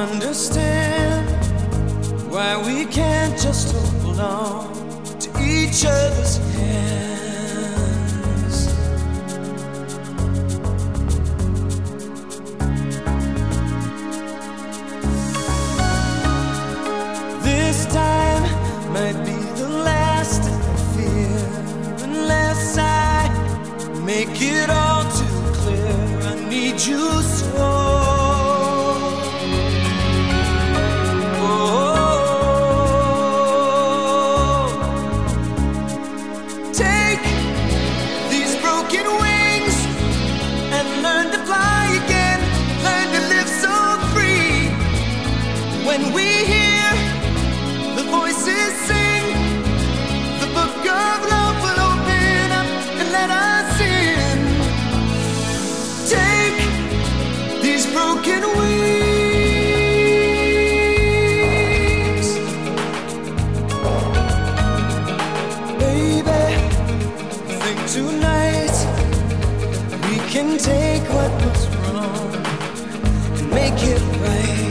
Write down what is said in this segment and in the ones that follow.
understand why we can't just hold on to each other's hands. This time might be the last I fear, unless I make it all too clear. I need you so. When we hear the voices sing, the book of love will open up and let us in. Take these broken wings, baby. I think tonight we can take what was wrong and make it right.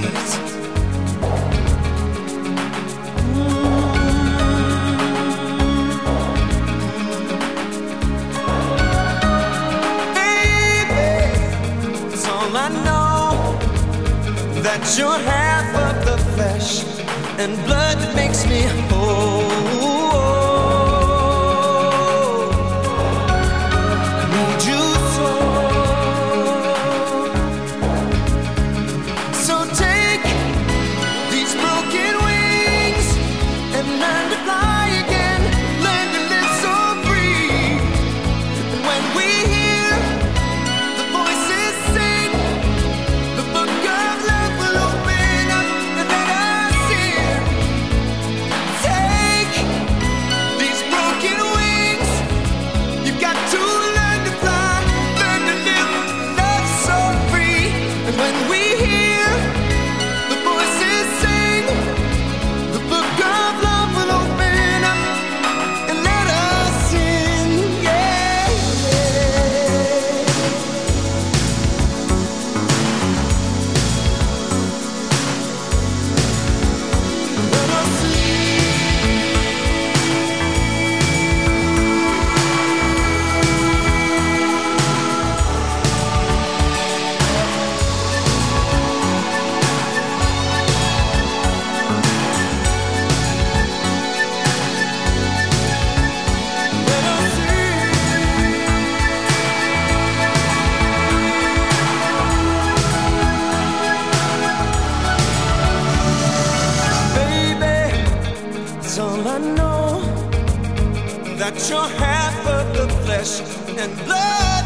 I know that you're half of the flesh and blood that makes me whole. I need you so. So take these broken wings and learn to fly again. Learn to live so free. And when we hear the voices sing, the book of love will open up and let us in. Take these broken wings. You've got to learn to fly, learn to live, love so free. And when we hear the voices sing, the book of love will open up and let us in. Yeah, let us in. Baby, it's all I know, that you're half of the flesh and blood